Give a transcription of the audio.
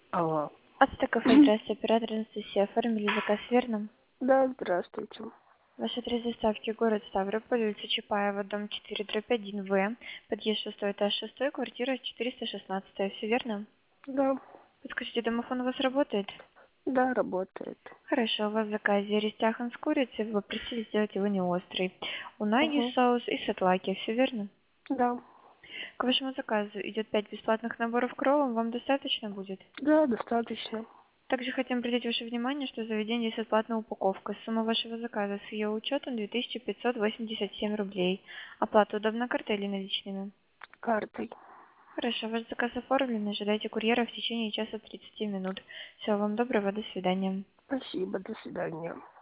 Алло. Ацтекафе, здравствуйте, оператор Анастасия. Оформили заказ, верно? Да, здравствуйте. Ваш адрес доставки город Ставрополь, улица Чапаева, дом 4/1В, подъезд 6, этаж 6, квартира 416, все верно? Да, Подскажите, домофон у вас работает? да, работает. Хорошо, у вас в заказе рестяхан с курицей, вы попросили сделать его не острый. Унаги Угу. соус и сатлаки, все верно? Да, К вашему заказу идет 5 бесплатных наборов к роллам, вам достаточно будет? да, достаточно. Также хотим обратить ваше внимание, что в заведении есть бесплатная упаковка. Сумма вашего заказа с ее учетом 2587 рублей. Оплата удобна картой или наличными? Картой. Хорошо, ваш заказ оформлен. Ожидайте курьера в течение часа 30 минут. Всего вам доброго, до свидания. Спасибо, до свидания.